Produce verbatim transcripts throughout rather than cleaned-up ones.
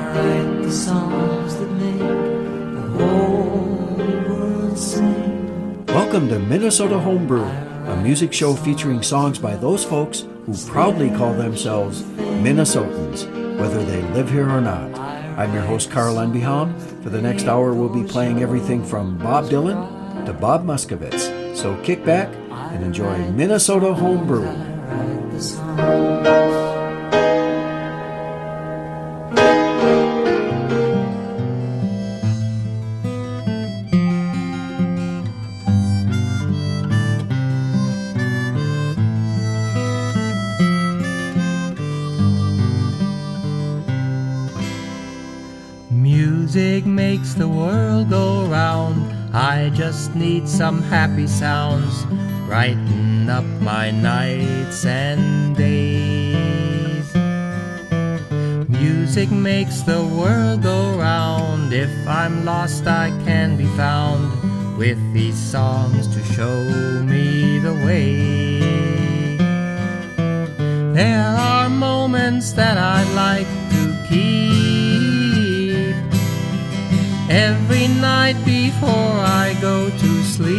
write the songs that make the whole world sing. Welcome to Minnesota Homebrew, a music show featuring songs by those folks who proudly call themselves Minnesotans, whether they live here or not. I'm your host, Carl Enbehaum. For the next hour, we'll be playing everything from Bob Dylan to Bob Muskowitz. So kick back and enjoy Minnesota Homebrew. Music makes the world go round. I just need some happy sounds, brighten up my nights and days. Music makes the world go round. If I'm lost, I can be found with these songs to show me the way. There are moments that I like to keep every night before I go to sleep.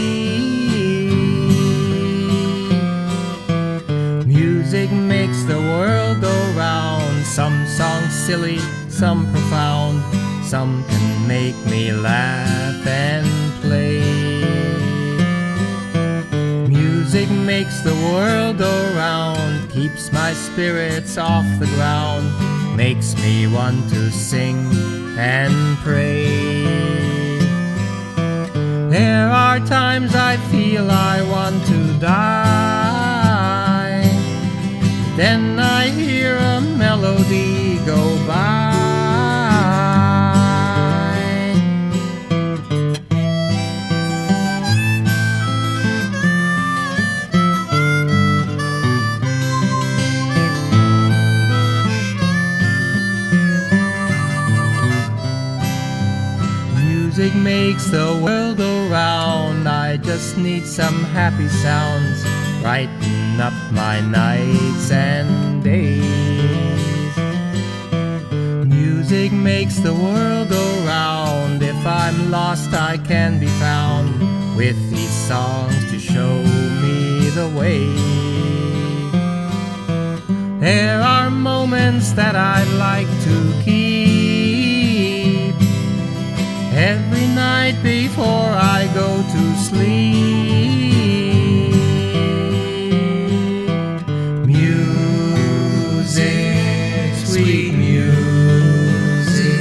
Music makes the world go round. Some songs silly, some profound. Some can make me laugh and play. Music makes the world go round. Keeps my spirits off the ground. Makes me want to sing and pray. There are times I feel I want to die. Then I hear a melody go by. Music makes the world go round. I just need some happy sounds, brighten up my nights and days. Music makes the world go round. If I'm lost, I can be found with these songs to show me the way. There are moments that I'd like to keep every night before I go to sleep. Music, sweet music.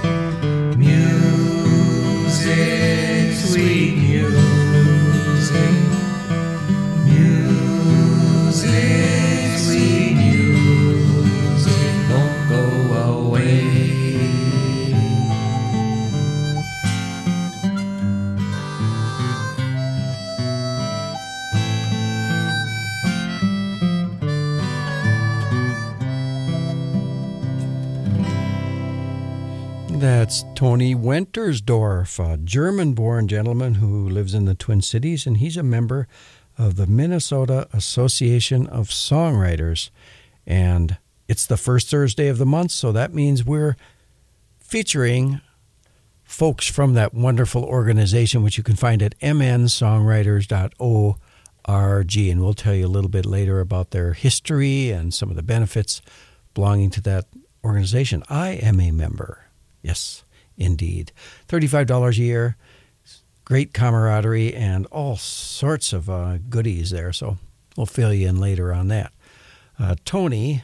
Music, sweet music. Music, sweet music. Don't go away. That's Tony Wentersdorf, a German-born gentleman who lives in the Twin Cities, and he's a member of the Minnesota Association of Songwriters. And it's the first Thursday of the month, so that means we're featuring folks from that wonderful organization, which you can find at m n songwriters dot org. And we'll tell you a little bit later about their history and some of the benefits belonging to that organization. I am a member. Yes, indeed. thirty-five dollars a year, great camaraderie, and all sorts of uh, goodies there. So we'll fill you in later on that. Uh, Tony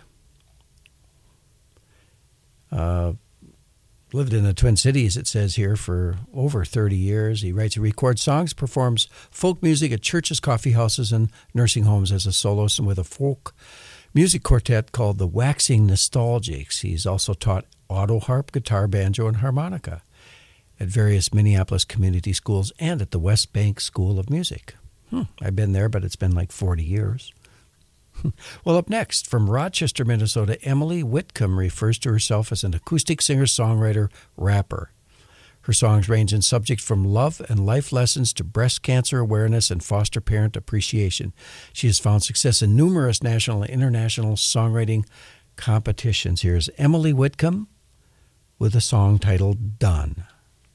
uh, lived in the Twin Cities, it says here, for over thirty years. He writes and records songs, performs folk music at churches, coffee houses, and nursing homes as a soloist and with a folk music quartet called the Waxing Nostalgics. He's also taught auto harp, guitar, banjo, and harmonica at various Minneapolis community schools and at the West Bank School of Music. Hmm, I've been there, but it's been like forty years. Well, up next, from Rochester, Minnesota, Emily Whitcomb refers to herself as an acoustic singer, songwriter, rapper. Her songs range in subject from love and life lessons to breast cancer awareness and foster parent appreciation. She has found success in numerous national and international songwriting competitions. Here's Emily Whitcomb with a song titled Done.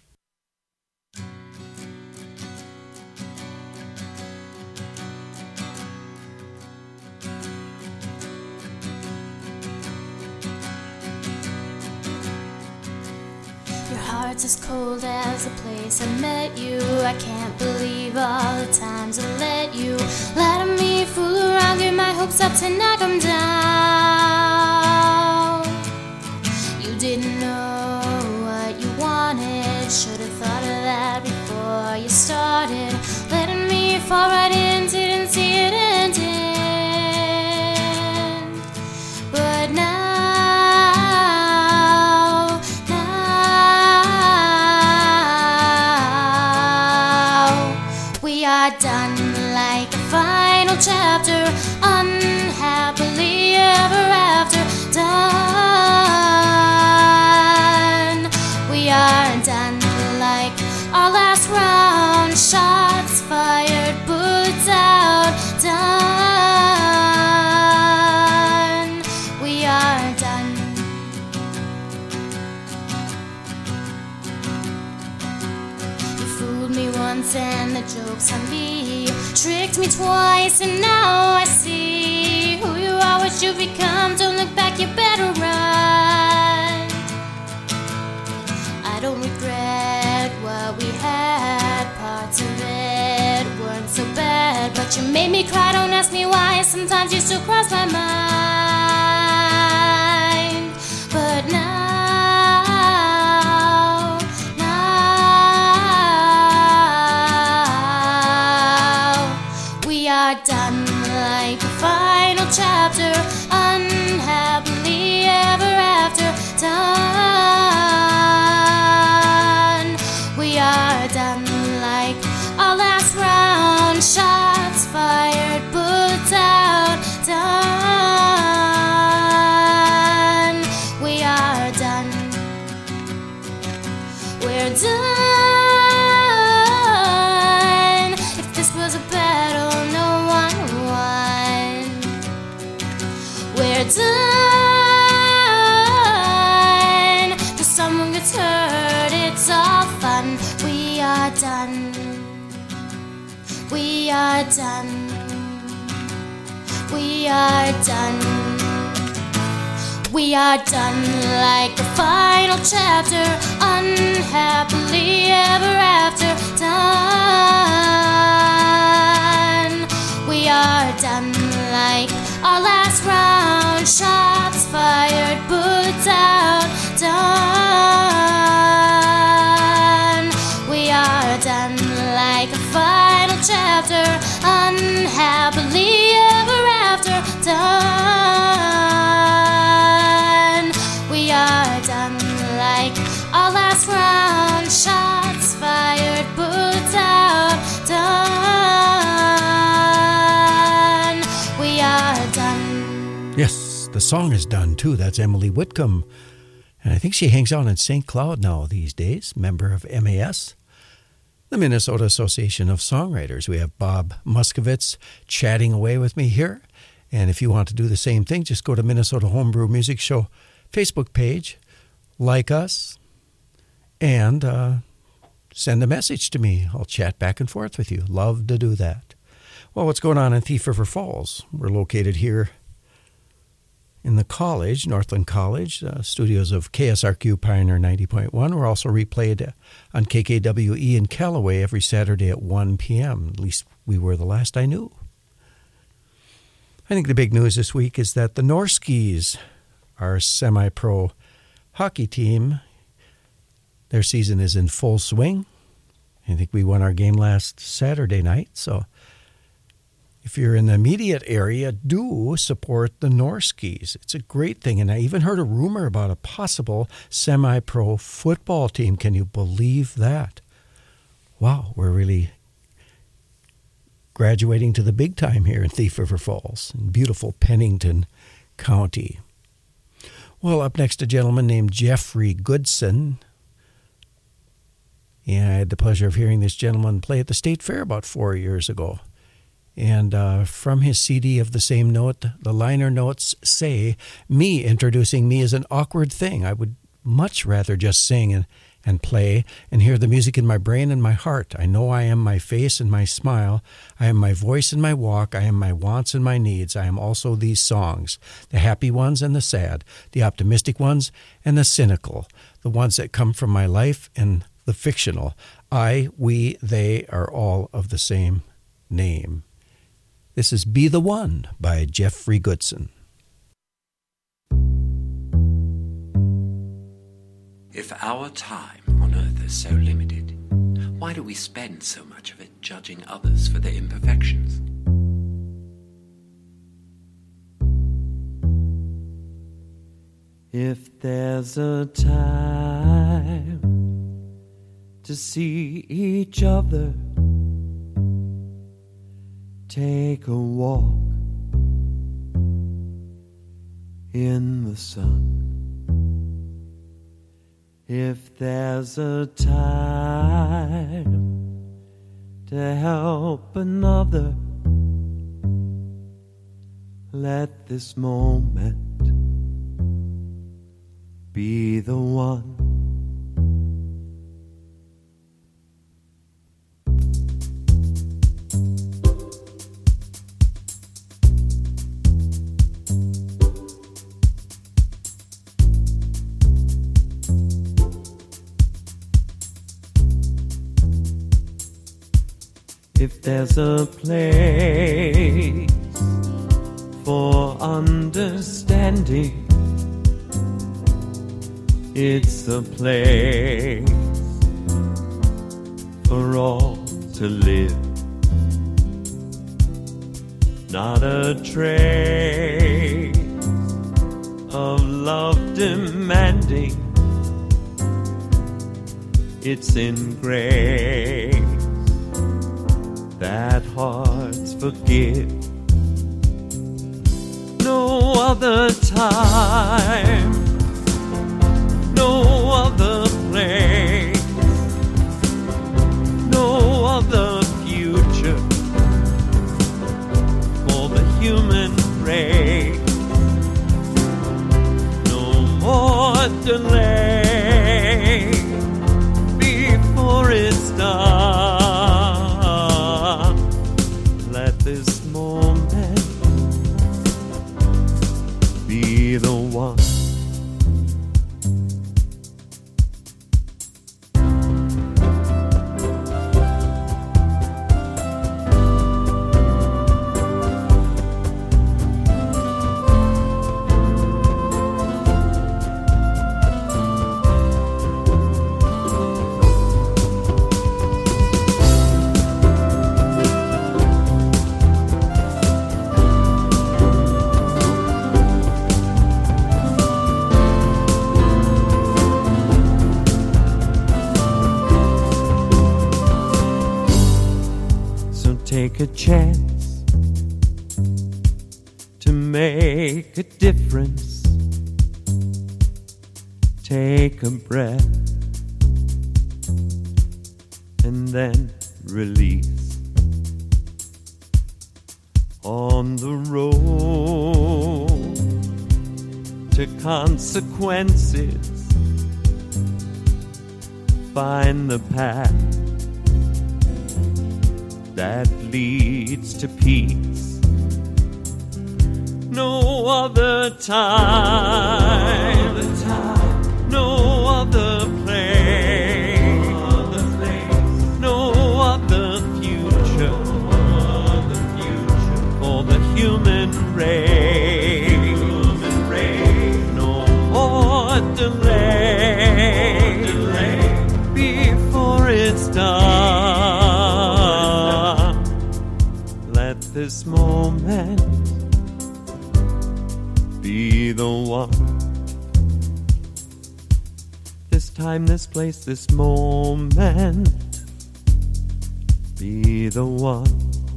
Your heart's as cold as the place I met you. I can't believe all the times I let you lie to me, fool around, get my hopes up to knock 'em down. You didn't know what you wanted, should have thought of that before you started. Letting me fall right in, didn't see it ending. But now done like a final chapter, unhappily ever after. Done. We are done like our last round, shots fired, bullets out. Done. We are done. You fooled me once and the joke's on me. Tricked me twice and now I see who you are, what you've become. Don't look back, you better run. I don't regret what we had, parts of it weren't so bad. But you made me cry, don't ask me why, sometimes you still cross my mind. But now done like a final chapter, unhappily ever after. Done. We are done like our last round, shots fired, bullets out. Done. We are done. We're done. If this was a battle we're done. If someone gets hurt, it's all fun. We are done. We are done. We are done. We are done like a final chapter, unhappily ever after. Done. We are done like our last round, shots fired, bullets out. Done. We are done like a final chapter, unhappily ever after. Done. We are done like our last round, shots fired, bullets out. Done. We are done. Yes, the song is done too. That's Emily Whitcomb. And I think she hangs out in Saint Cloud now these days, member of M A S, the Minnesota Association of Songwriters. We have Bob Muskovitz chatting away with me here. And if you want to do the same thing, just go to Minnesota Homebrew Music Show Facebook page, like us, and uh, send a message to me. I'll chat back and forth with you. Love to do that. Well, what's going on in Thief River Falls? We're located here in the college, Northland College, uh, studios of K S R Q Pioneer ninety point one. We're also replayed on K K W E in Callaway every Saturday at one p.m. At least we were the last I knew. I think the big news this week is that the Norskies, our semi-pro hockey team, their season is in full swing. I think we won our game last Saturday night, so if you're in the immediate area, do support the Norskies. It's a great thing, and I even heard a rumor about a possible semi-pro football team. Can you believe that? Wow, we're really graduating to the big time here in Thief River Falls, in beautiful Pennington County. Well, up next, a gentleman named Jeffrey Goodson. And I had the pleasure of hearing this gentleman play at the State Fair about four years ago. And uh, from his C D of the same note, the liner notes say, me introducing me is an awkward thing. I would much rather just sing and, and play and hear the music in my brain and my heart. I know I am my face and my smile. I am my voice and my walk. I am my wants and my needs. I am also these songs, the happy ones and the sad, the optimistic ones and the cynical, the ones that come from my life and the fictional. I, we, they are all of the same name. This is Be the One by Jeffrey Goodson. If our time on earth is so limited, why do we spend so much of it judging others for their imperfections? If there's a time to see each other, take a walk in the sun. If there's a time to help another, let this moment be the one. If there's a place for understanding, it's a place for all to live. Not a trace of love demanding, it's in grace that hearts forgive. No other time, no other place, no other future for the human race. No more delay before it's done. Let this moment be the one. Take a chance to make a difference. Take a breath and then release. On the road to consequences, find the path that leads to peace. No other time, no other, time, no other place, no other, place, no other future, no other future for the human race. Human race. No more delay, delay before it's done. This moment be the one. This time, this place, this moment be the one.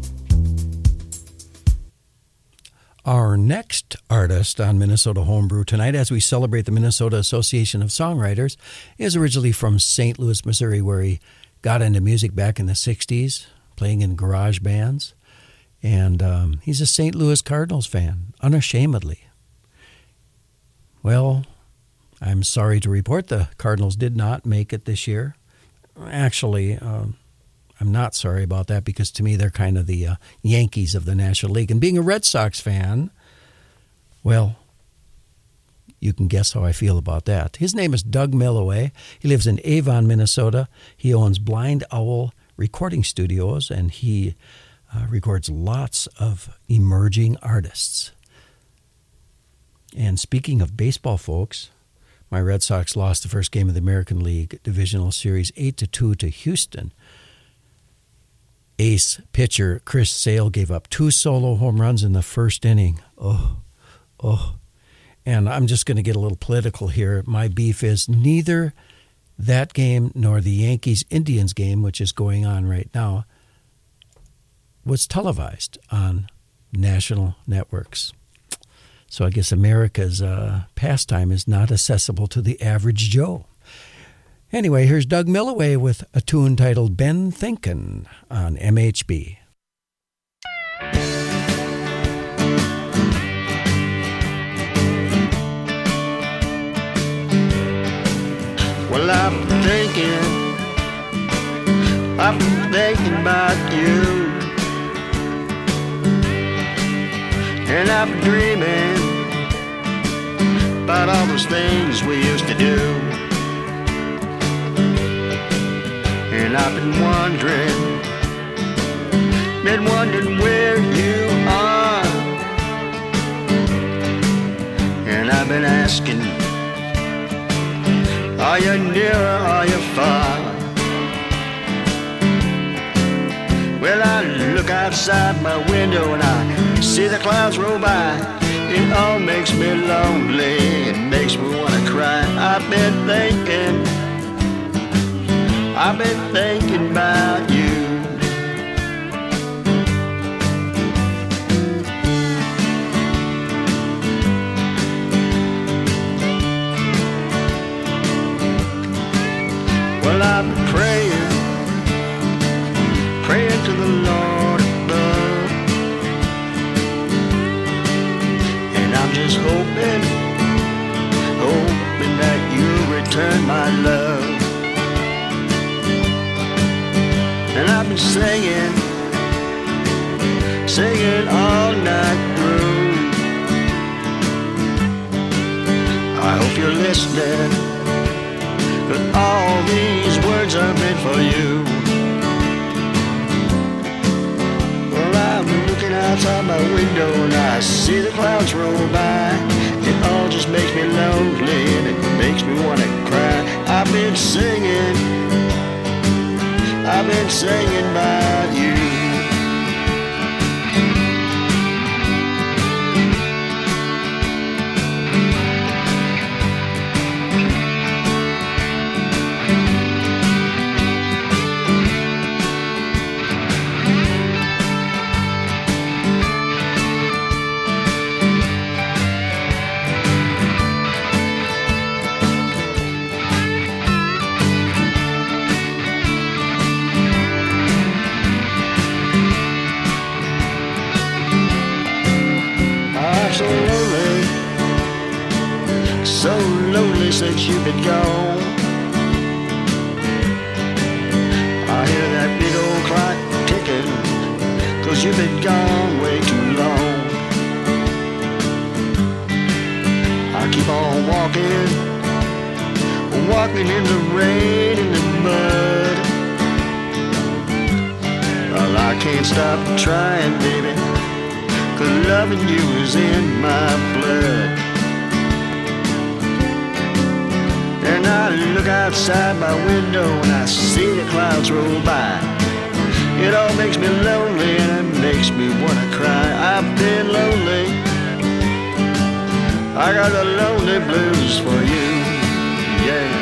Our next artist on Minnesota Homebrew tonight, as we celebrate the Minnesota Association of Songwriters, is originally from Saint Louis, Missouri, where he got into music back in the sixties, playing in garage bands. And um, he's a Saint Louis Cardinals fan, unashamedly. Well, I'm sorry to report the Cardinals did not make it this year. Actually, um, I'm not sorry about that because to me they're kind of the uh, Yankees of the National League. And being a Red Sox fan, well, you can guess how I feel about that. His name is Doug Milloway. He lives in Avon, Minnesota. He owns Blind Owl Recording Studios, and he uh, records lots of emerging artists. And speaking of baseball, folks, my Red Sox lost the first game of the American League Divisional Series eight to two to Houston. Ace pitcher Chris Sale gave up two solo home runs in the first inning. Oh, oh. And I'm just going to get a little political here. My beef is neither that game nor the Yankees-Indians game, which is going on right now, was televised on national networks. So I guess America's uh, pastime is not accessible to the average Joe. Anyway, here's Doug Milloway with a tune titled Ben Thinkin' on M H B. Well, I've been thinking, I've been thinking about you, and I've been dreaming about all those things we used to do. And I've been wondering, been wondering where you are. And I've been asking, are you near or are you far? Well, I look outside my window and I see the clouds roll by. It all makes me lonely, it makes me want to cry. I've been thinking, I've been thinking about you. Well, I've been praying, praying to the Lord above, and I'm just hoping, hoping that you'll return my love. And I've been singing, singing all night through. I hope you're listening, 'cause all these words are meant for you. Well, I'm looking outside my window and I see the clouds roll by. It all just makes me lonely and it makes me want to cry. I've been singing, I've been singing about you. So lonely, so lonely since you've been gone. I hear that big old clock ticking, 'cause you've been gone way too long. I keep on walking, walking in the rain and the mud. Well, I can't stop trying, baby, 'cause loving you is in my blood. And I look outside my window and I see the clouds roll by. It all makes me lonely and it makes me want to cry. I've been lonely, I got the lonely blues for you, yeah.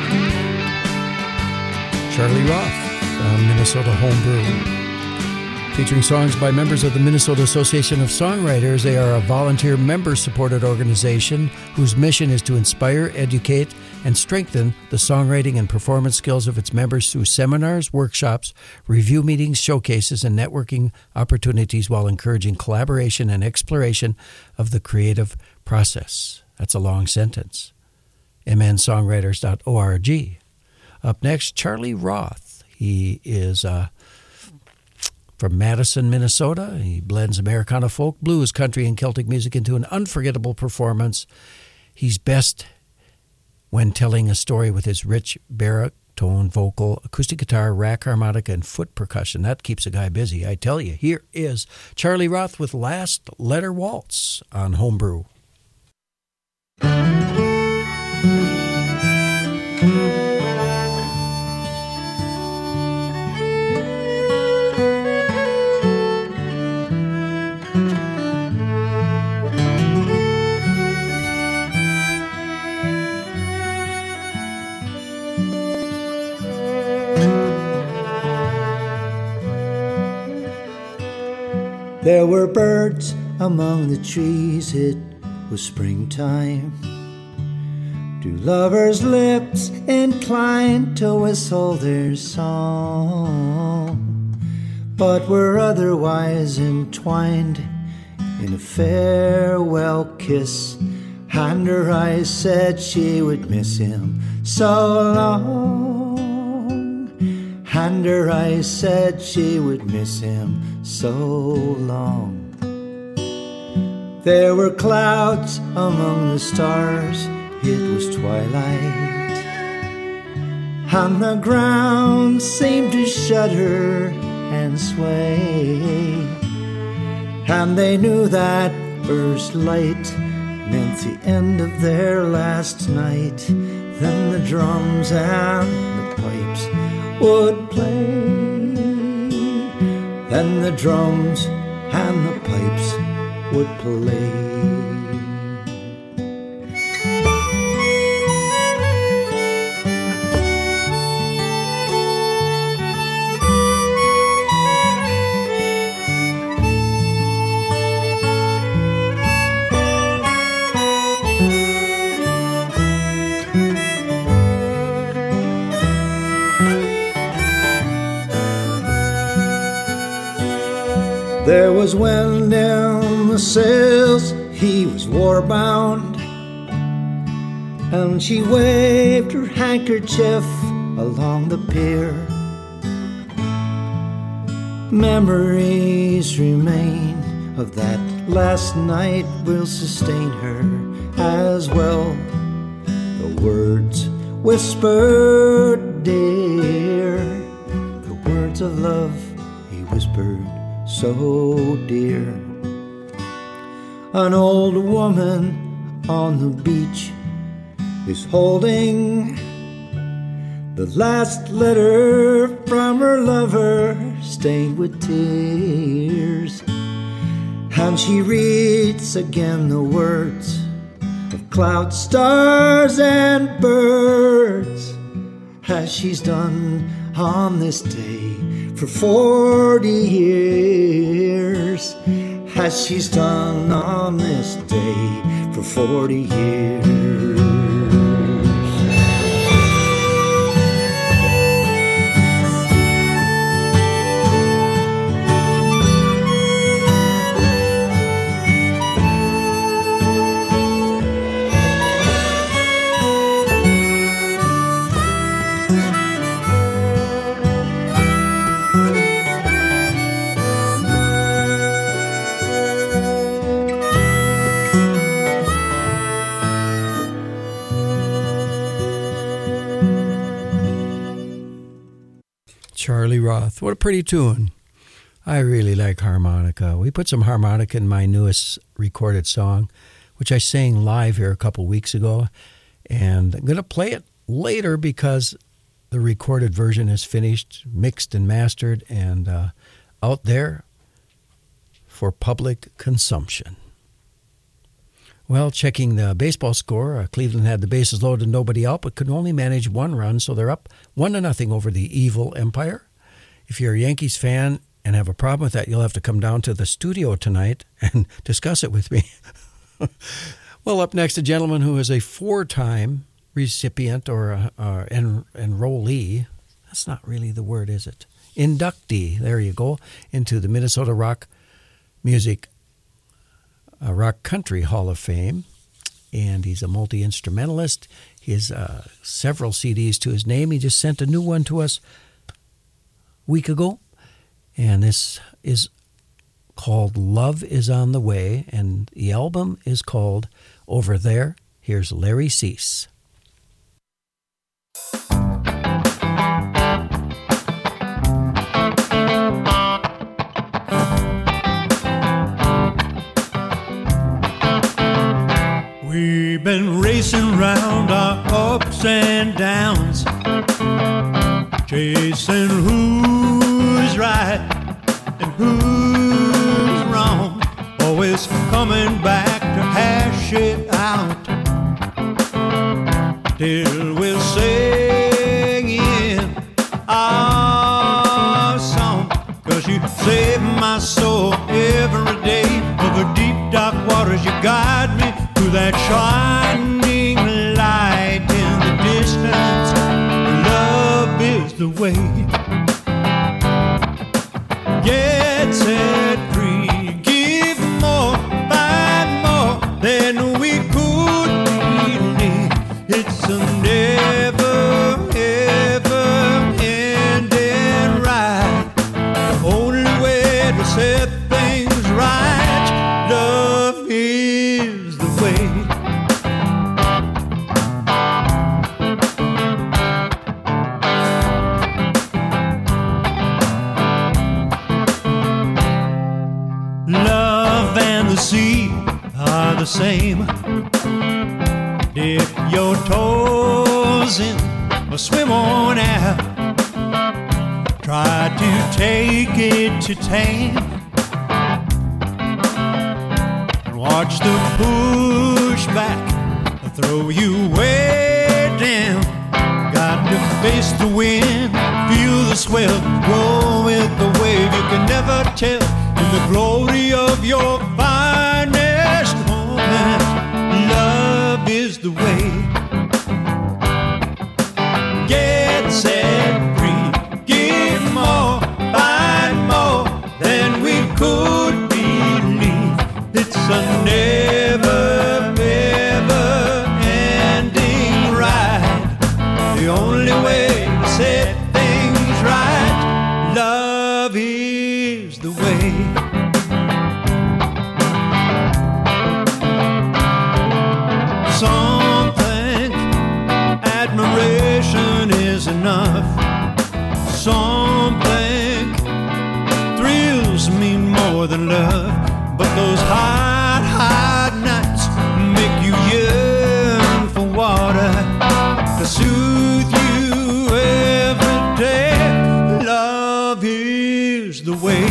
Charlie Roth from Minnesota Homebrew. featuring songs by members of the Minnesota Association of Songwriters. They are a volunteer member-supported organization whose mission is to inspire, educate, and strengthen the songwriting and performance skills of its members through seminars, workshops, review meetings, showcases, and networking opportunities while encouraging collaboration and exploration of the creative process. That's a long sentence. m n songwriters dot org. Up next, Charlie Roth. He is uh, from Madison, Minnesota. He blends Americana folk, blues, country, and Celtic music into an unforgettable performance. He's best when telling a story with his rich baritone vocal, acoustic guitar, rack harmonica, and foot percussion. That keeps a guy busy, I tell you. Here is Charlie Roth with Last Letter Waltz on Homebrew. There were birds among the trees, it was springtime. Two lovers' lips inclined to whistle their song, but were otherwise entwined in a farewell kiss. And her eyes said she would miss him so long. And her eyes said she would miss him so long. There were clouds among the stars, it was twilight, and the ground seemed to shudder and sway. And they knew that first light meant the end of their last night. Then the drums and the pipes would play. Then the drums and the pipes would play. There was wind in the sails, he was war-bound, and she waved her handkerchief along the pier. Memories remain of that last night will sustain her as well. The words whispered, dear, the words of love he whispered, so dear. An old woman on the beach is holding the last letter from her lover, stained with tears. And she reads again the words of clouds, stars, and birds, as she's done on this day for forty years, as she's done on this day for forty years. Charlie Roth. What a pretty tune. I really like harmonica. We put some harmonica in my newest recorded song, which I sang live here a couple weeks ago. And I'm going to play it later because the recorded version is finished, mixed and mastered, and uh, out there for public consumption. Well, checking the baseball score, uh, Cleveland had the bases loaded, nobody out, but could only manage one run, so they're up one to nothing over the evil Empire. If you're a Yankees fan, and have a problem with that, you'll have to come down to the studio tonight and discuss it with me. Well, up next, a gentleman who is a four-time recipient or a, a en, enrollee. That's not really the word, is it? Inductee, there you go, into the Minnesota Rock Music uh, Rock Country Hall of Fame. And he's a multi-instrumentalist. He has uh, several C Ds to his name. He just sent a new one to us a week ago. And this is called Love Is on the Way. And the album is called Over There. Here's Larry Cease. We've been racing round our ups and downs, chasing who's right and who's wrong, always coming back to hash it out till we're singing our song. 'Cause you save my soul every day over deep dark waters. You guide me to that shining light in the distance. Love is the way. Get set free, give more, find more than we could believe. It's a never, ever ending ride. The only way to set things right. Love is the way. Love and the sea are the same. Dip your toes in or swim on out. Try to take it to tame. Watch the pushback throw you way down. Got to face the wind, feel the swell, roll with the wave. You can never tell in the glory of your finest moment. Love is the way. Get set free, give more, find more than we could believe. It's a never, ever ending ride. The only way to set things right. Love is the way. Some think admiration is enough. Some think thrills mean more than love. But those hot, hot nights make you yearn for water to soothe you every day. Love is the way.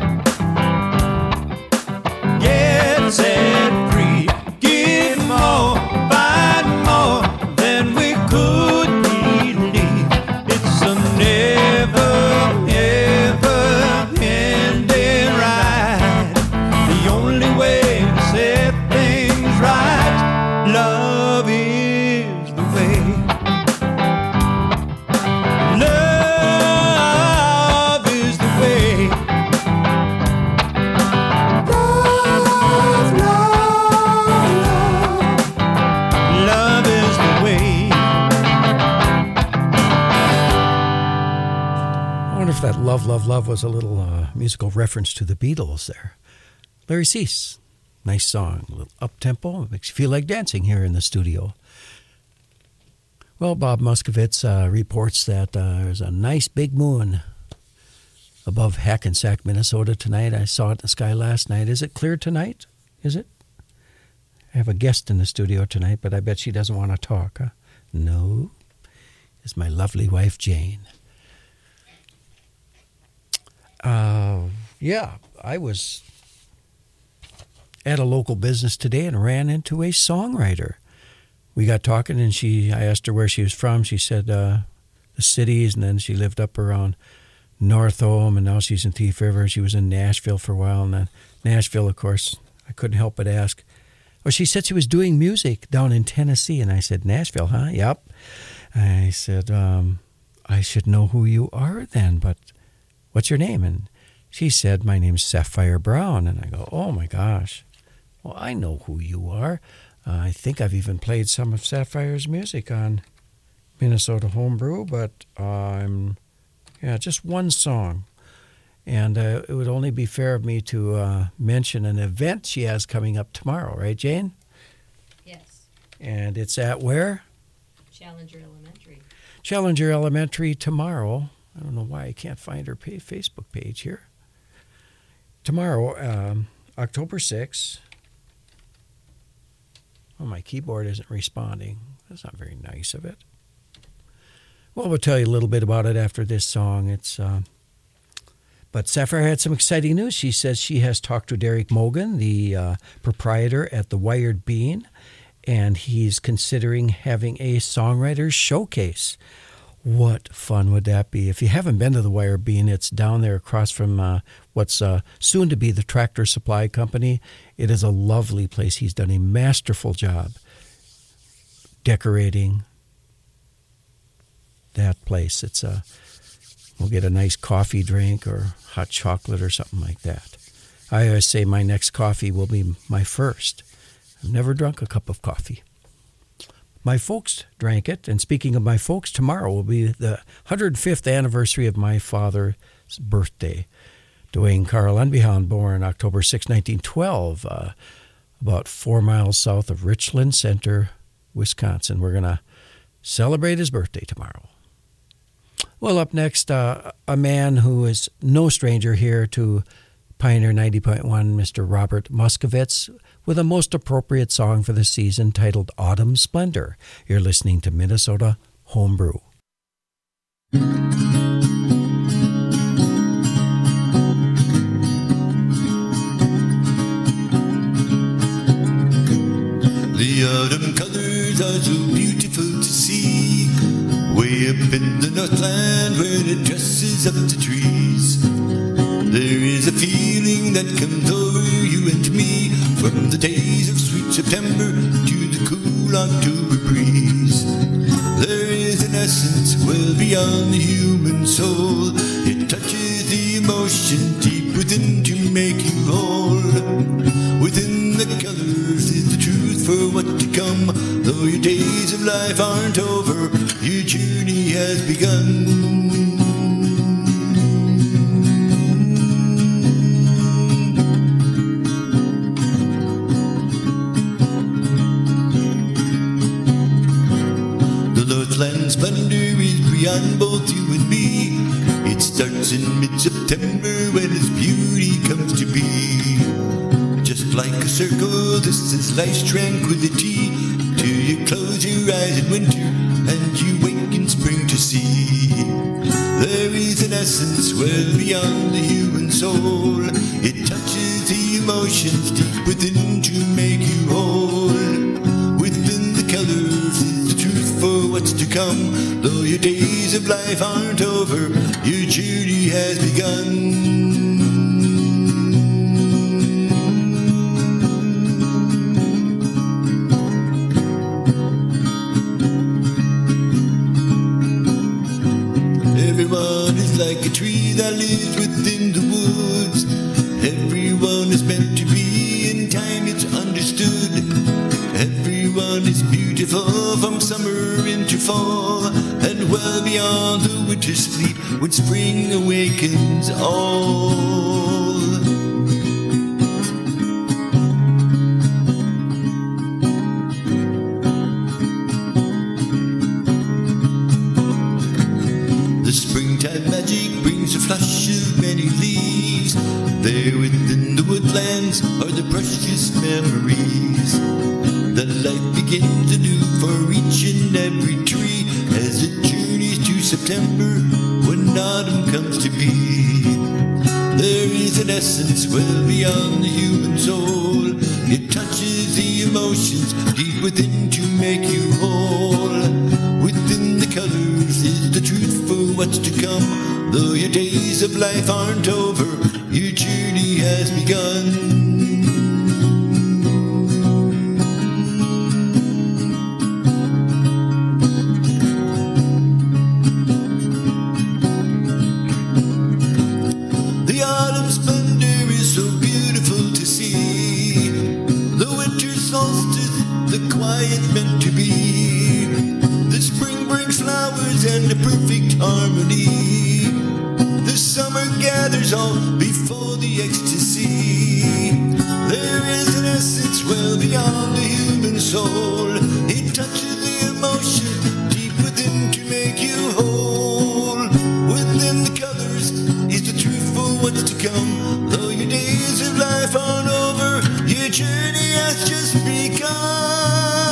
Get set free, give more, find more than we could believe. It's a never, ever ending ride. The only way to set things right. Love is the way. Love is the way. Love, love, love. Love is the way. I wonder if that Love, Love, Love was a little uh, musical reference to the Beatles there. Larry Cease, nice song, a little up-tempo, makes you feel like dancing here in the studio. Well, Bob Muskovitz uh, reports that uh, there's a nice big moon above Hackensack, Minnesota tonight. I saw it in the sky last night. Is it clear tonight? Is it? I have a guest in the studio tonight, but I bet she doesn't want to talk. Huh? No, it's my lovely wife, Jane. Uh, yeah, I was at a local business today and ran into a songwriter. We got talking, and she I asked her where she was from. She said uh, the cities, and then she lived up around North Home, and now she's in Thief River. She was in Nashville for a while, and then Nashville, of course, I couldn't help but ask. Well, she said she was doing music down in Tennessee, and I said, Nashville, huh? Yep. I said, um, I should know who you are then, but what's your name? And she said, my name's Sapphire Brown. And I go, oh my gosh, well, I know who you are. Uh, I think I've even played some of Sapphire's music on Minnesota Homebrew, but I'm, um, yeah, just one song. And uh, it would only be fair of me to uh, mention an event she has coming up tomorrow, right, Jane? Yes. And it's at where? Challenger Elementary. Challenger Elementary tomorrow. I don't know why I can't find her pay- Facebook page here. Tomorrow, um, October sixth. Oh, my keyboard isn't responding. That's not very nice of it. Well, we'll tell you a little bit about it after this song. It's, uh, but Sapphire had some exciting news. She says she has talked to Derek Mogan, the uh, proprietor at the Wired Bean, and he's considering having a songwriters showcase. What fun would that be? If you haven't been to the Wired Bean, it's down there across from uh, what's uh, soon to be the Tractor Supply Company. It is a lovely place. He's done a masterful job decorating that place. It's a, we'll get a nice coffee drink or hot chocolate or something like that. I always say my next coffee will be my first. I've never drunk a cup of coffee. My folks drank it, and speaking of my folks, tomorrow will be the one hundred fifth anniversary of my father's birthday. Dwayne Carl Unbehound, born October sixth, nineteen twelve, uh, about four miles south of Richland Center, Wisconsin. We're going to celebrate his birthday tomorrow. Well, up next, uh, a man who is no stranger here to Pioneer ninety point one, Mister Robert Muscovitz, with a most appropriate song for the season titled Autumn Splendor. You're listening to Minnesota Homebrew. The autumn colors are so beautiful to see, way up in the Northland where it dresses up the trees. There is a feeling that comes over you and me, from the days of sweet September to the cool October breeze. There is an essence well beyond the human soul. It touches the emotion deep within to make you whole. Within the colors is the truth for what to come. Though your days of life aren't over, your journey has begun. Northland splendor is beyond both you and me. It starts in mid-September when its beauty comes to be. Just like a circle, this is life's tranquility, till you close your eyes in winter and you wake in spring to see. There is an essence well beyond the human soul. It touches the emotions deep within to make you whole. Within the colors is the truth for what's to come. Though your days of life aren't over, your journey has begun. Everyone is like a tree that lives within the woods. Everyone is meant to be, in time it's understood. Everyone is beautiful from summer into fall, and well beyond the winter sleep when spring awakens all. The springtime magic brings a flush of many leaves. There within the woodlands are the precious memories that life begins anew for each and every tree as it journeys to September when autumn comes to be. There is an essence well beyond the human soul. It touches the emotions deep within to make you whole. Within the colors is the truth for what's to come. Though your days of life aren't over, your journey has begun. The autumn splendor is so beautiful to see. The winter solstice, the quiet meant to be. The spring brings flowers and a perfect harmony. The summer gathers all before the ecstasy. There is an essence well beyond the human soul. It touches the emotion deep within to make you whole. Within the colors is the truth for what's to come. Though your days of life aren't over, your journey has just begun.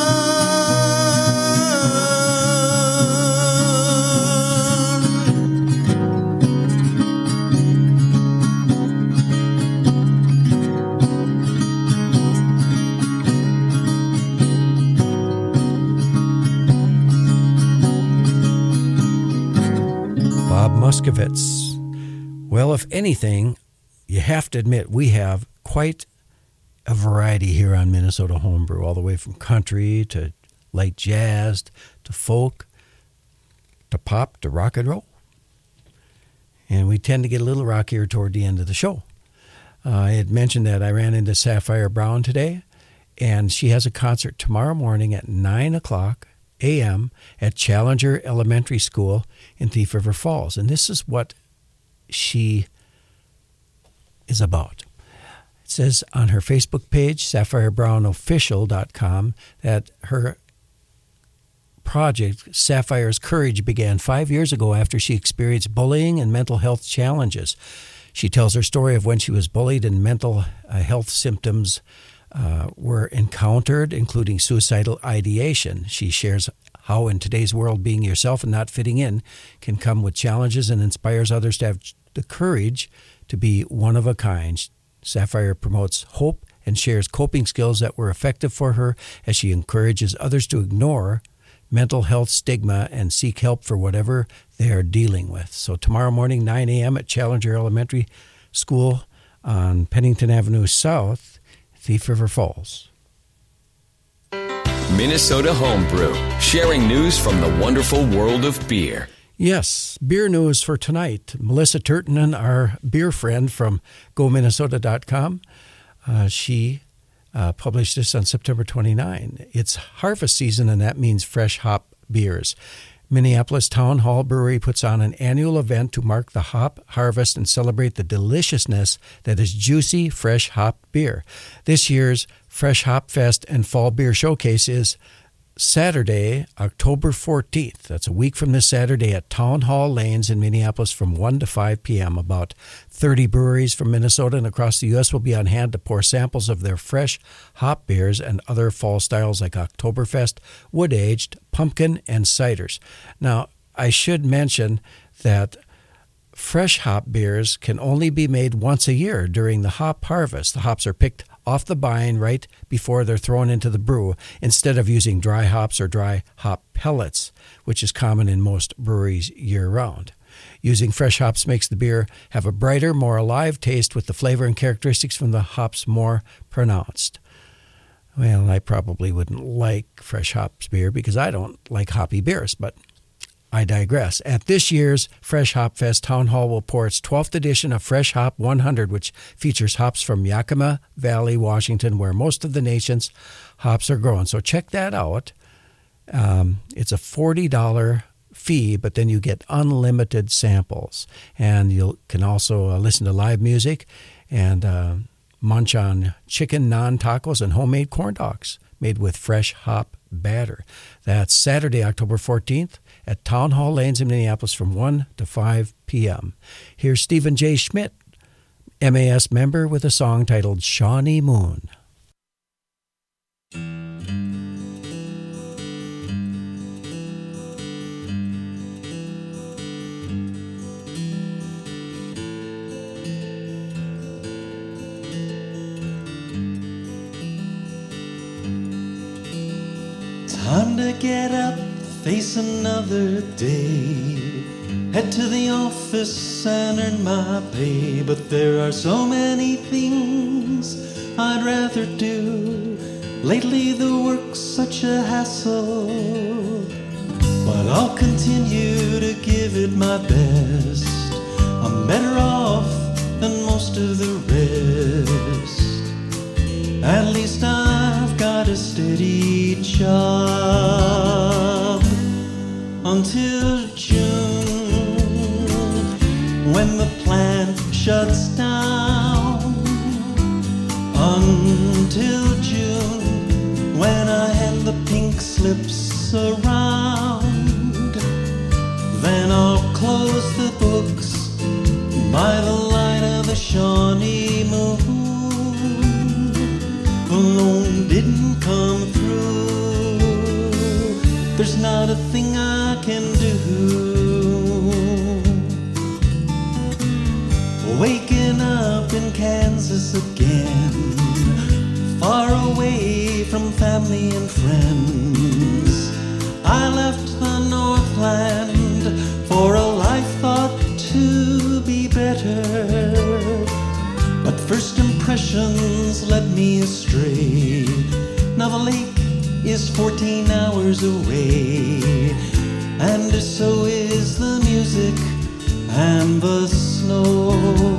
Bob Muskovitz. Well, if anything, you have to admit we have quite a variety here on Minnesota Homebrew, all the way from country to light jazz to folk to pop to rock and roll. And we tend to get a little rockier toward the end of the show. Uh, I had mentioned that I ran into Sapphire Brown today, and she has a concert tomorrow morning at nine o'clock a.m. at Challenger Elementary School in Thief River Falls. And this is what she is about. It says on her Facebook page, sapphire brown official dot com, that her project, Sapphire's Courage, began five years ago after she experienced bullying and mental health challenges. She tells her story of when she was bullied and mental uh, health symptoms uh, were encountered, including suicidal ideation. She shares how in today's world being yourself and not fitting in can come with challenges, and inspires others to have the courage to be one of a kind. Sapphire promotes hope and shares coping skills that were effective for her as she encourages others to ignore mental health stigma and seek help for whatever they are dealing with. So tomorrow morning, nine a.m. at Challenger Elementary School on Pennington Avenue South, Thief River Falls. Minnesota Homebrew, sharing news from the wonderful world of beer. Yes, beer news for tonight. Melissa Turtonen, our beer friend from go minnesota dot com, uh, she uh, published this on September twenty-ninth. It's harvest season, and that means fresh hop beers. Minneapolis Town Hall Brewery puts on an annual event to mark the hop harvest and celebrate the deliciousness that is juicy, fresh hop beer. This year's Fresh Hop Fest and Fall Beer Showcase is Saturday, October fourteenth. That's a week from this Saturday at Town Hall Lanes in Minneapolis from one to five p.m. About thirty breweries from Minnesota and across the U S will be on hand to pour samples of their fresh hop beers and other fall styles like Oktoberfest, wood-aged, pumpkin, and ciders. Now, I should mention that fresh hop beers can only be made once a year during the hop harvest. The hops are picked off the vine right before they're thrown into the brew, instead of using dry hops or dry hop pellets, which is common in most breweries year-round. Using fresh hops makes the beer have a brighter, more alive taste, with the flavor and characteristics from the hops more pronounced. Well, I probably wouldn't like fresh hops beer because I don't like hoppy beers, but I digress. At this year's Fresh Hop Fest, Town Hall will pour its twelfth edition of Fresh Hop one hundred, which features hops from Yakima Valley, Washington, where most of the nation's hops are grown. So check that out. Um, it's a forty dollars fee, but then you get unlimited samples. And you can also uh, listen to live music and uh, munch on chicken naan tacos and homemade corn dogs made with fresh hop batter. That's Saturday, October fourteenth at Town Hall Lanes in Minneapolis from one to five p.m. Here's Stephen J. Schmidt, M A S member, with a song titled Shawnee Moon. Time to get up, face another day. head to the office and earn my pay. But there are so many things I'd rather do. Lately the work's such a hassle, but I'll continue to give it my best. I'm better off than most of the rest. At least I've got a steady job until June, when the plant shuts down. Until June, when I hand the pink slips around. Then I'll close the books by the light of the Shawnee moon. The loan didn't come through. There's not a thing I can do. Waking up in Kansas again, far away from family and friends. I left the Northland for a life thought to be better, but first impressions led me astray. Now the lake is fourteen hours away, and so is the music and the snow.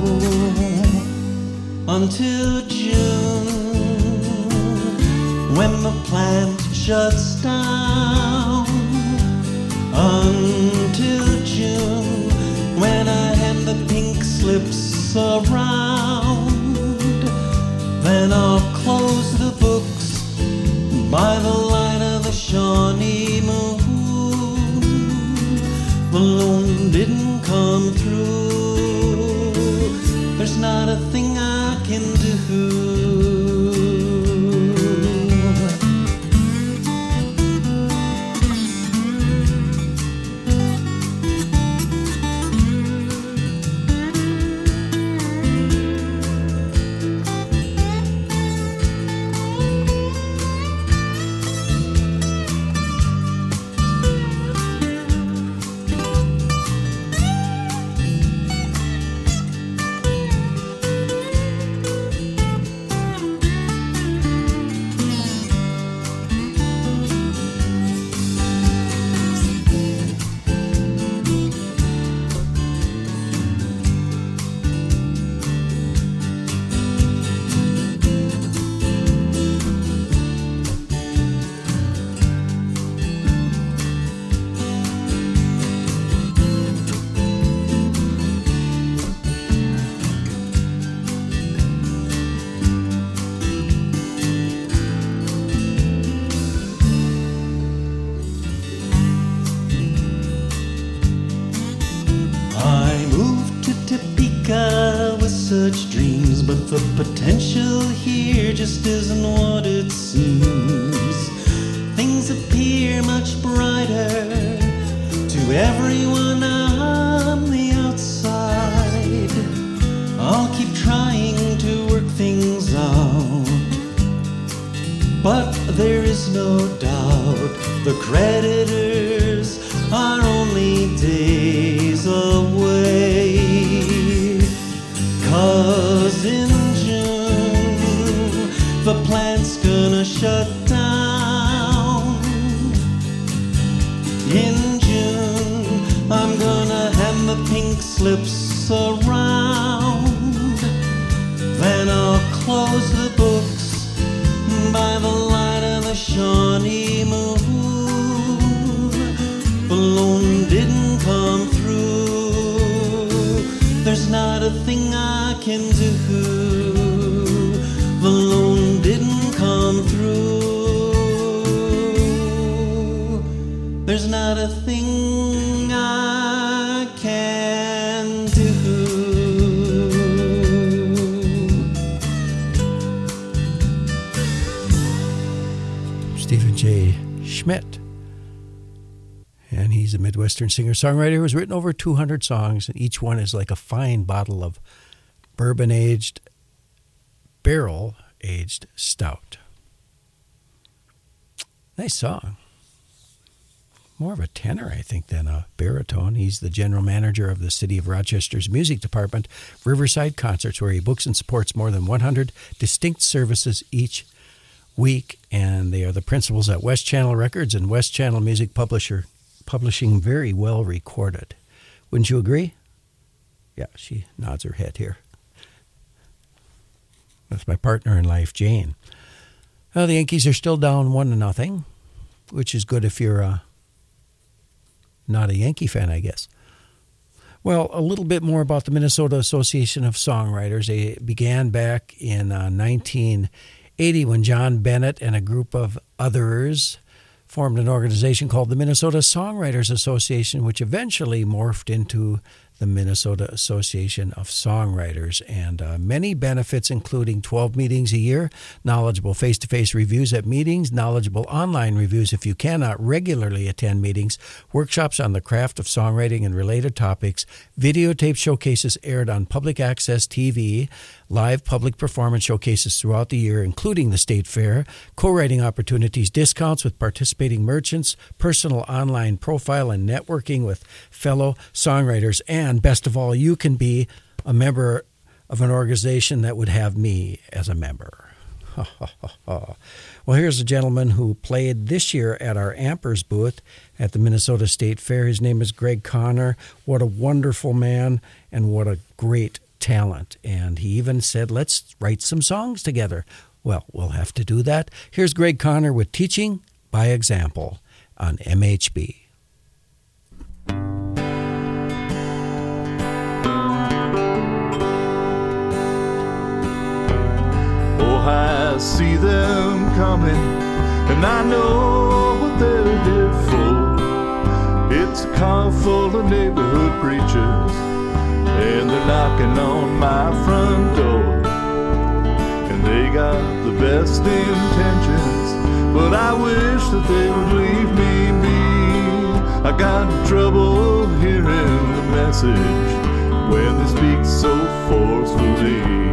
Until June, when the plant shuts down. Until June, when I hand the pink slips around. Then I'll close the books by the light of the Shawnee moon. The loan didn't come through. There's not a thing I can do. Such dreams, but the potential here just isn't what it seems. Things appear much brighter to everyone on the outside. I'll keep trying to work things out, but there is no doubt the creditors are only days away. 'Cause in June, the plant's gonna shut down. In June, I'm gonna hand the pink slips around. Then I'll close the books by the light of the Shawnee moon. The loan didn't come through. There's not a thing I can do. The loan didn't come through. There's not a thing I can do. Stephen J. Schmidt. And he's a Midwestern singer-songwriter who has written over two hundred songs, and each one is like a fine bottle of bourbon-aged, barrel-aged stout. Nice song. more of a tenor, I think, than a baritone. He's the general manager of the City of Rochester's music department, Riverside Concerts, where he books and supports more than one hundred distinct services each week. And they are the principals at West Channel Records and West Channel Music Publisher, publishing very well recorded. Wouldn't you agree? Yeah, she nods her head here. That's my partner in life, Jane. Well, the Yankees are still down one to nothing, which is good if you're uh, not a Yankee fan, I guess. Well, a little bit more about the Minnesota Association of Songwriters. They began back in uh, nineteen eighty when John Bennett and a group of others formed an organization called the Minnesota Songwriters Association, which eventually morphed into the Minnesota Association of Songwriters, and uh, many benefits, including twelve meetings a year, knowledgeable face-to-face reviews at meetings, knowledgeable online reviews if you cannot regularly attend meetings, workshops on the craft of songwriting and related topics, videotape showcases aired on public access T V, live public performance showcases throughout the year, including the State Fair, co-writing opportunities, discounts with participating merchants, personal online profile and networking with fellow songwriters, and best of all, you can be a member of an organization that would have me as a member. Well, here's a gentleman who played this year at our Ampers booth at the Minnesota State Fair. His name is Greg Connor. What a wonderful man and what a great talent. And he even said, let's write some songs together. Well, we'll have to do that. Here's Greg Connor with Teaching by Example on M H B. I see them coming, and I know what they're here for. It's a car full of neighborhood preachers, and they're knocking on my front door. And they got the best intentions, but I wish that they would leave me be. I got trouble hearing the message when they speak so forcefully.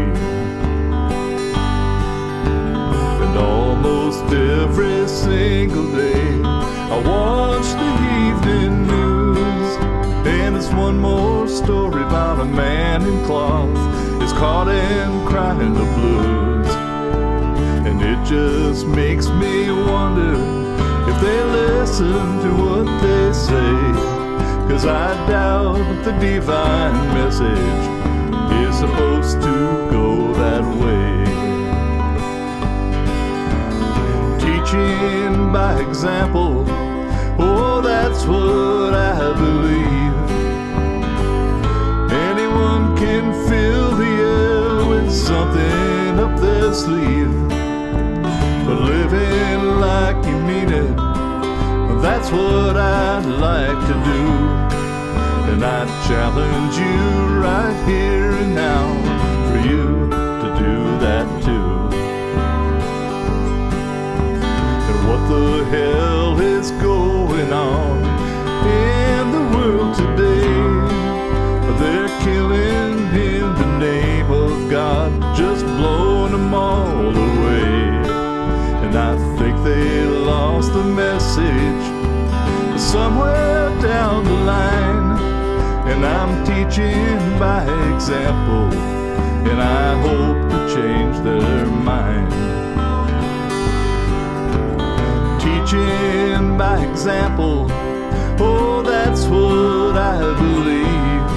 Almost every single day I watch the evening news, and it's one more story about a man in cloth is caught and crying the blues. And it just makes me wonder if they listen to what they say, 'cause I doubt the divine message is supposed to go that way. Teaching by example, oh, that's what I believe. Anyone can fill the air with something up their sleeve, but living like you mean it, that's what I'd like to do. And I challenge you right here and now for you to do that too. What the hell is going on in the world today? They're killing in the name of God, just blowing them all away. And I think they lost the message somewhere down the line. And I'm teaching by example, and I hope to change their mind. Teaching by example, oh, that's what I believe.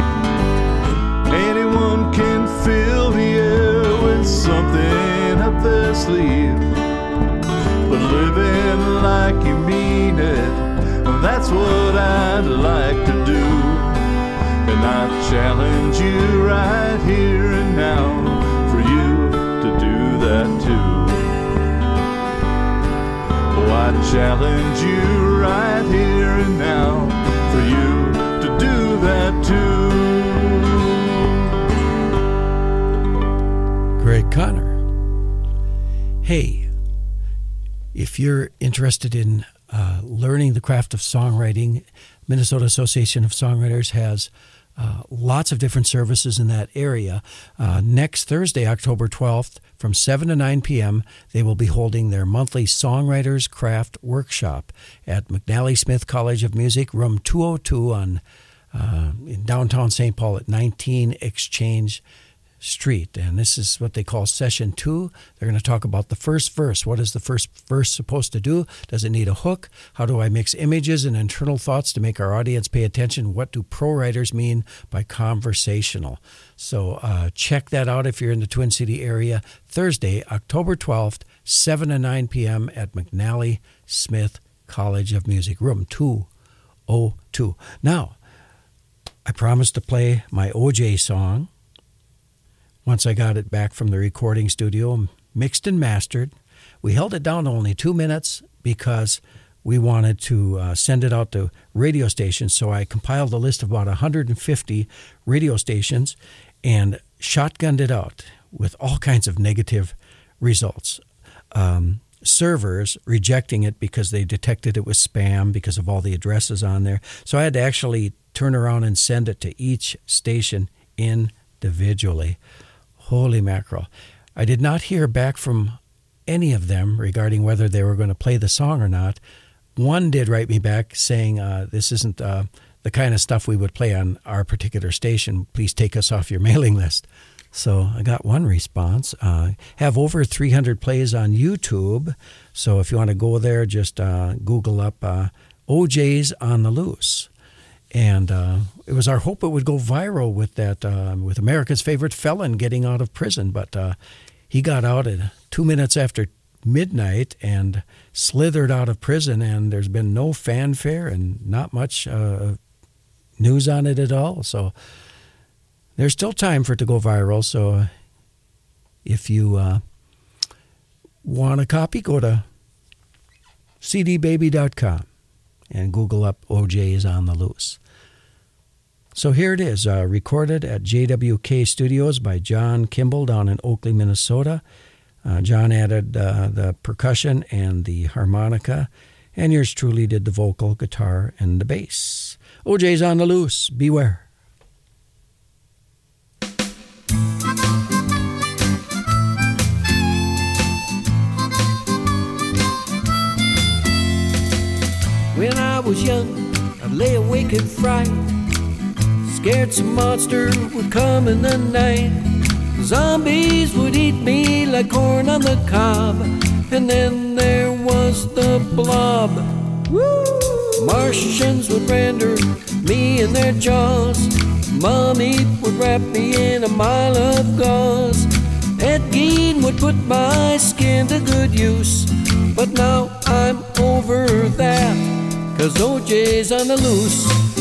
Anyone can fill the air with something up their sleeve, but living like you mean it, that's what I'd like to do. And I challenge you right here and now for you to do that too. I challenge you right here and now for you to do that too. Greg Connor. Hey, if you're interested in uh, learning the craft of songwriting, Minnesota Association of Songwriters has Uh, lots of different services in that area. Uh, next Thursday, October twelfth, from seven to nine p.m., they will be holding their monthly Songwriters Craft Workshop at McNally Smith College of Music, room two oh two on uh, in downtown Saint Paul at nineteen Exchange Street. And this is what they call session two. They're going to talk about the first verse. What is the first verse supposed to do? Does it need a hook? How do I mix images and internal thoughts to make our audience pay attention? What do pro writers mean by conversational? So uh, check that out if you're in the Twin City area. Thursday, October twelfth, seven to nine p.m. at McNally Smith College of Music, room two oh two. Now, I promised to play my O J song once I got it back from the recording studio, mixed and mastered. We held it down to only two minutes because we wanted to uh, send it out to radio stations. So I compiled a list of about one hundred fifty radio stations and shotgunned it out with all kinds of negative results. Um, servers rejecting it because they detected it was spam because of all the addresses on there. So I had to actually turn around and send it to each station individually. Holy mackerel. I did not hear back from any of them regarding whether they were going to play the song or not. One did write me back saying, uh, this isn't uh, the kind of stuff we would play on our particular station. Please take us off your mailing list. So I got one response. Uh, have over three hundred plays on YouTube. So if you want to go there, just uh, Google up uh, O J's on the Loose. And uh, it was our hope it would go viral with that, uh, with America's favorite felon getting out of prison. But uh, he got out at two minutes after midnight and slithered out of prison. And there's been no fanfare and not much uh, news on it at all. So there's still time for it to go viral. So uh, if you uh, want a copy, go to c d baby dot com. And Google up O J's on the Loose. So here it is, uh, recorded at J W K Studios by John Kimball down in Oakley, Minnesota. Uh, John added uh, the percussion and the harmonica, and yours truly did the vocal, guitar, and the bass. O J's on the Loose, beware. When I was young, I'd lay awake in fright, scared some monster would come in the night. Zombies would eat me like corn on the cob, and then there was the blob. Woo! Martians would render me in their jaws. Mommy would wrap me in a mile of gauze. Ed Gein would put my skin to good use, but now I'm over that, 'cause O J's on the loose.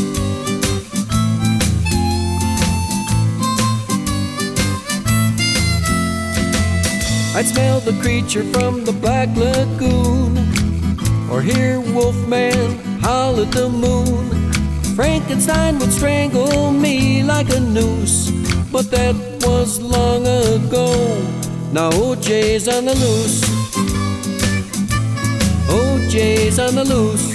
I'd smell the creature from the Black Lagoon, or hear Wolfman howl at the moon. Frankenstein would strangle me like a noose, but that was long ago. Now O J's on the loose. O J's on the loose.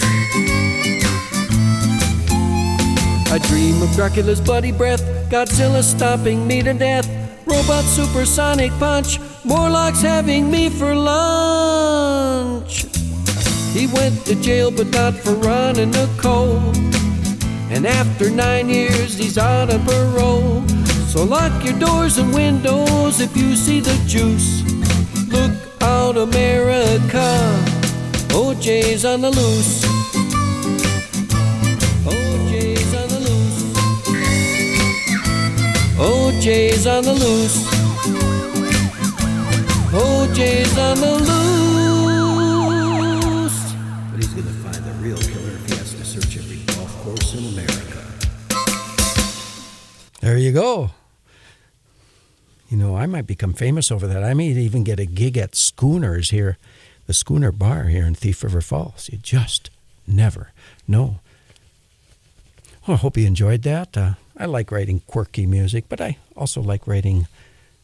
I dream of Dracula's bloody breath, Godzilla stomping me to death, robot supersonic punch, Morlocks having me for lunch. He went to jail but not for running a cold, and after nine years he's out on parole. So lock your doors and windows if you see the juice. Look out, America, O J's on the loose. O J's on the loose. O J's on the loose. O J's on the loose. But he's going to find the real killer if he has to search every golf course in America. There you go. You know, I might become famous over that. I may even get a gig at Schooners here, the Schooner Bar here in Thief River Falls. You just never know. Well, I hope you enjoyed that. Uh, I like writing quirky music, but I also like writing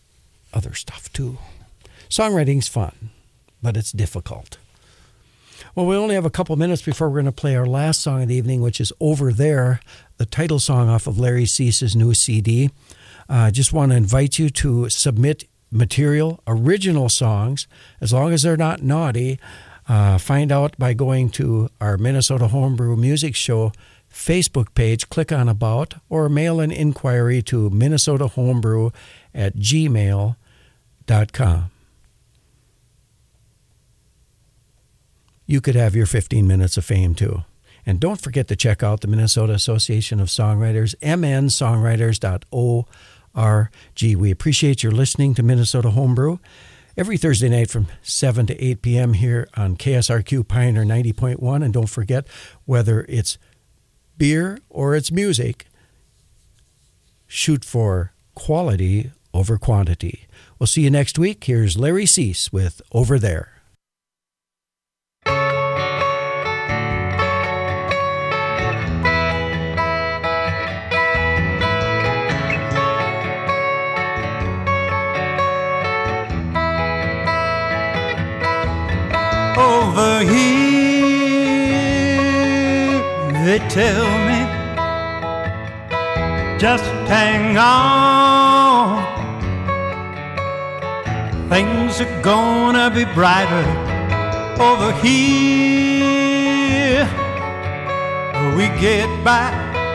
other stuff too. Songwriting's fun, but it's difficult. Well, we only have a couple minutes before we're going to play our last song of the evening, which is Over There, the title song off of Larry Cease's new C D. I uh, just want to invite you to submit material, original songs, as long as they're not naughty. Uh, find out by going to our Minnesota Homebrew Music Show Facebook page, click on About, or mail an inquiry to minnesota homebrew at gmail dot com. You could have your fifteen minutes of fame, too. And don't forget to check out the Minnesota Association of Songwriters, m n songwriters dot org. We appreciate your listening to Minnesota Homebrew every Thursday night from seven to eight p.m. here on K S R Q Pioneer ninety point one. And don't forget, whether it's beer or it's music, shoot for quality over quantity. We'll see you next week. Here's Larry Cease with Over There. Over here, they tell me, just hang on. Things are gonna be brighter over here. We get by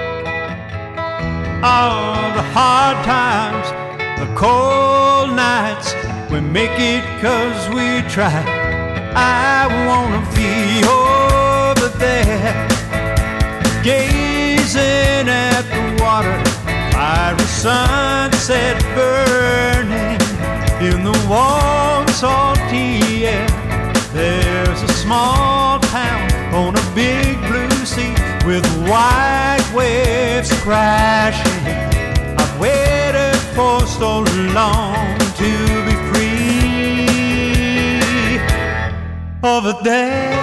all the hard times, the cold nights. We make it 'cause we try. I wanna be over there, gazing at the water, fiery sunset burning in the warm, salty air. There's a small town on a big blue sea with white waves crashing. I've waited for so long to be free. Over there,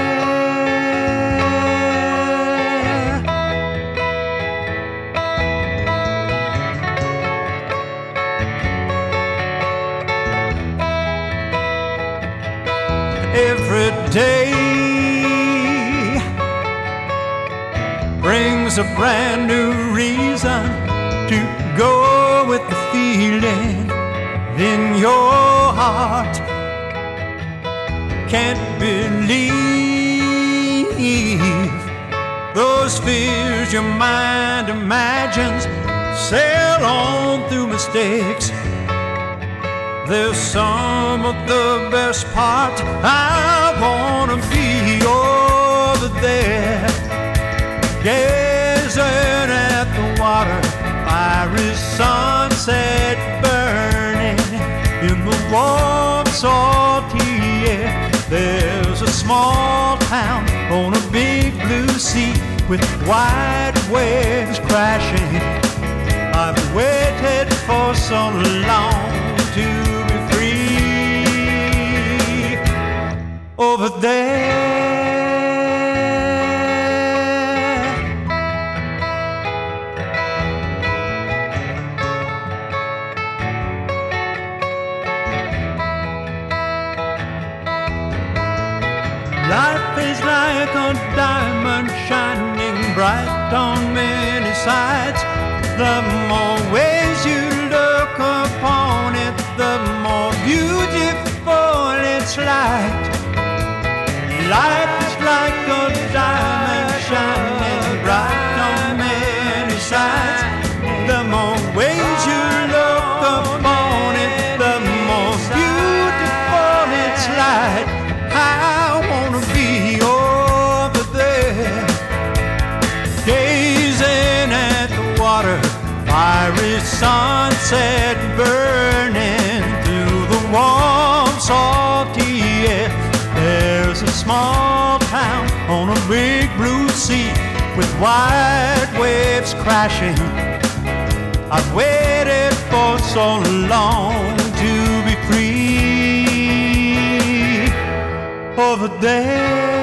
every day brings a brand new reason to go with the feeling in your heart. Can't believe those fears your mind imagines sail on through mistakes. They're some of the best parts. I wanna be over there, gazing at the water, fiery sunset burning in the warm, salty air. There's a small town on a big blue sea with white waves crashing. I've waited for so long to be free. Over there, life is like a diamond shining bright on many sides. The more ways you look upon it, the more beautiful its light. Life is like a diamond shining bright on many sides. The more ways you look upon it, the more beautiful its light. I wanna be over there, gazing at the water, fiery sunset burning through the warm, salty air. There's a small town on a big blue sea with white waves crashing. I've waited for so long to be free. Over there,